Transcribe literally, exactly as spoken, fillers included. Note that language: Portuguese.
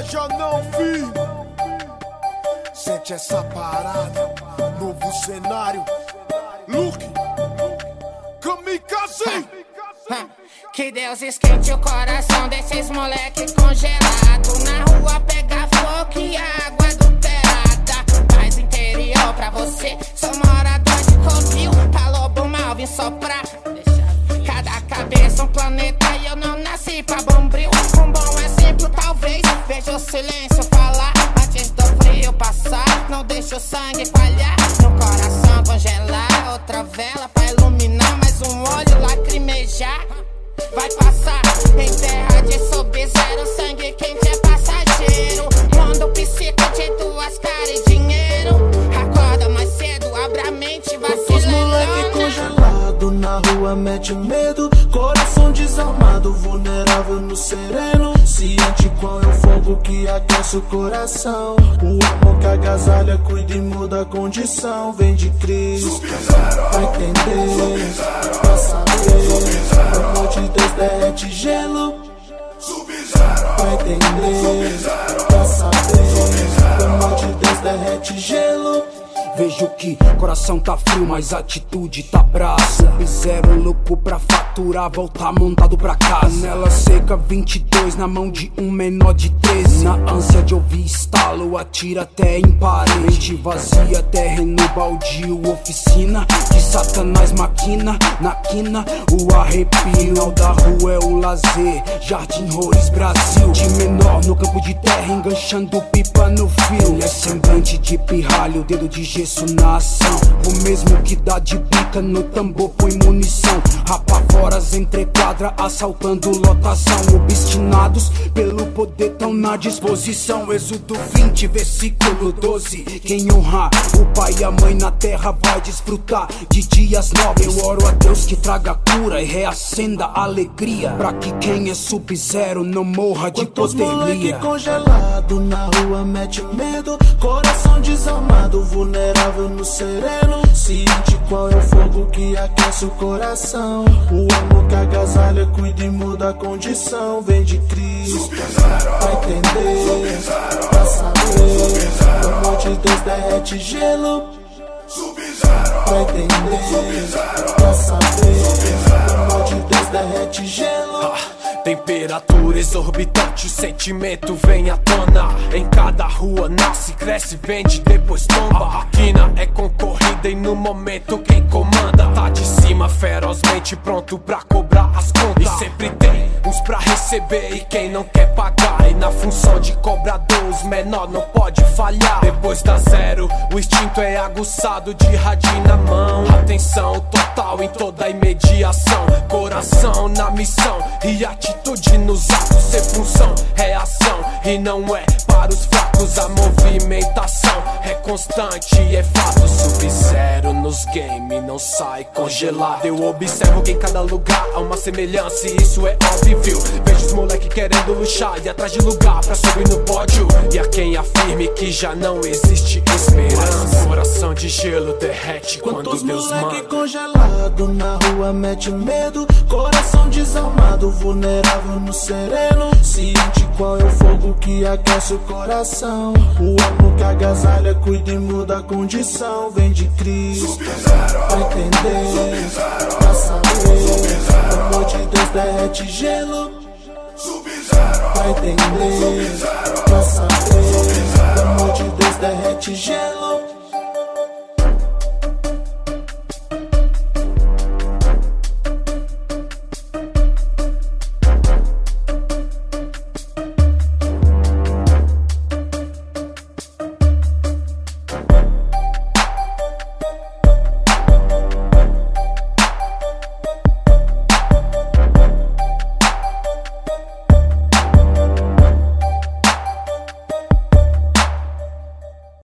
já não vi. Sente essa parada, novo cenário. Luke, Kamikaze. Que Deus esquente o coração desses moleque congelado. Na rua pega fogo e água adulterada. Paz interior pra você, sou morador de Covil. Pra lobo mal vim soprar. Cada cabeça um planeta e eu não nasci pra bombril. Um bom exemplo talvez, veja o silêncio falar antes do frio passar. Não deixa o sangue falhar, no coração congelar. Outra vela pra iluminar, mais um olho lacrimejar. Vai passar em terra de sub-zero, sangue quente é passageiro. Mundo psico de duas caras e dinheiro. Acorda mais cedo, abre a mente, vacila. Os moleque congelado na rua mete medo. Coração desarmado, vulnerável no sereno. Ciente qual é o fogo que aquece o coração. O amor que agasalha, cuida e muda a condição. Vem de Cristo, pra entender, pra saber. O amor de Deus derrete gelo. Pra entender, pra saber. O amor de Deus derrete gelo. Vejo que coração tá frio, mas atitude tá brasa. Sub-zero louco pra faturar, voltar montado pra casa. Panela seca, vinte e dois na mão de um menor de treze. Na ânsia de ouvir estalo, atira até em parede. Mente vazia, terreno baldio, oficina de Satanás maquina. Na quina, o arrepio. Final da rua é o lazer, Jardim Rores, Brasil. De menor no campo de terra, enganchando pipa no fio. É semblante de pirralho, dedo de gesso na ação. O mesmo que dá de bica no tambor põe munição. Rapavoras entre quadra, assaltando lotação. Obstinados pelo poder tão na disposição. Êxodo vinte, versículo doze. Quem honrar o pai e a mãe na terra vai desfrutar de dias nobres. Eu oro a Deus que traga cura e reacenda a alegria, pra que quem é sub-zero não morra de hipotermia. Congelado na rua mete medo. Coração desarmado, vulnerável no sereno. Ciente qual é o fogo que aquece o coração. O amor que agasalha, cuida e muda a condição. Vem de Cristo, pra entender, pra saber. O amor de Deus derrete gelo. Pra entender, pra saber. O amor de Deus derrete gelo. Temperatura exorbitante, o sentimento vem à tona. Em cada rua nasce, cresce, vende, depois tomba. A quina é concorrida e no momento quem comanda tá de cima ferozmente, pronto pra cobrar as contas. E sempre tem uns pra receber e quem não quer pagar. E na função de cobrador os menor não pode falhar. Depois da zero, o instinto é aguçado de radinho na mão. Atenção total em toda a imediação. Coração na missão e atitude nos atos. Ser função, reação e não é para os fracos. A movimentação é constante e é fato. Sub-zero nos games não sai congelado. Eu observo que em cada lugar há uma semelhança e isso é óbvio. Vejo os moleque querendo luxar e atrás de lugar pra subir no pódio. E a quem afirme que já não existe esperança. Coração de gelo derrete quando Quantos Deus moleque manda. congelado na rua mete medo. Coração desarmado, vulnerável no sereno. Ciente qual é o fogo que aquece o coração. O amor que agasalha, cuida e muda a condição. Vem de Cristo, pra entender, pra saber. O amor de Deus derrete gelo. Pra entender, pra saber. O amor de Deus derrete gelo.